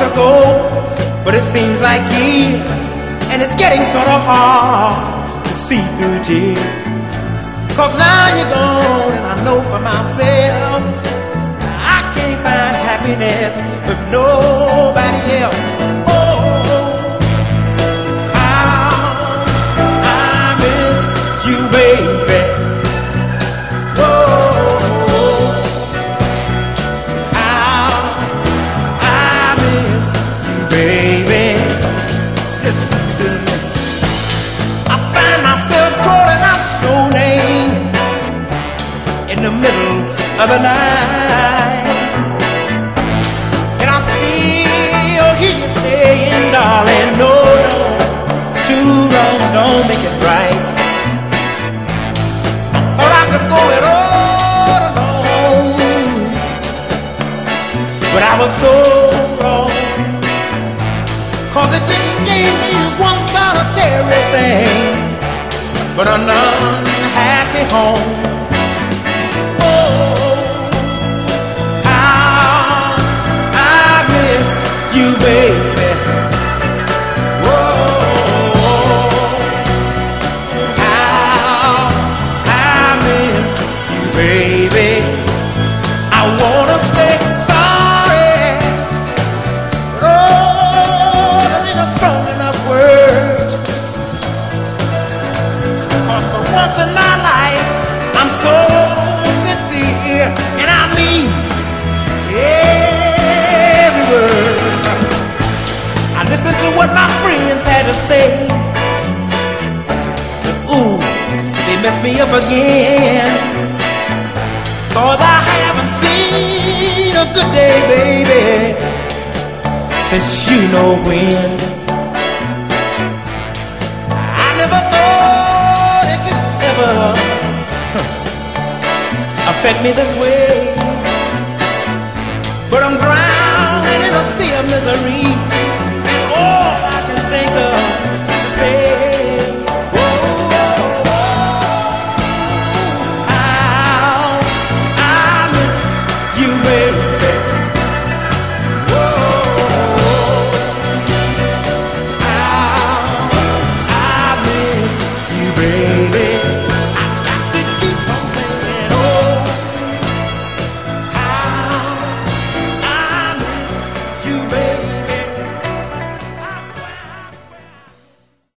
ago, but it seems like years, and it's getting sort of hard to see through tears. 'Cause now you're gone, and I know for myself I can't find happiness with nobody else. Oh, how I miss you, baby. Baby, listen to me. I find myself calling out your name in the middle of the night, and I still hear you saying, darling, no, no, two wrongs don't make it right. I thought I could go it all alone, but I was so wrong. 'Cause it didn't give me one solitary thing, but an unhappy home. Oh, how I miss you, baby. Oh, how I miss you, baby. I wanna say sorry, strong enough words. 'Cause for once in my life I'm so sincere, and I mean every word. I listened to what my friends had to say, but ooh, they messed me up again. 'Cause I haven't seen a good day, baby, since you know when. Never thought it could ever affect me this way.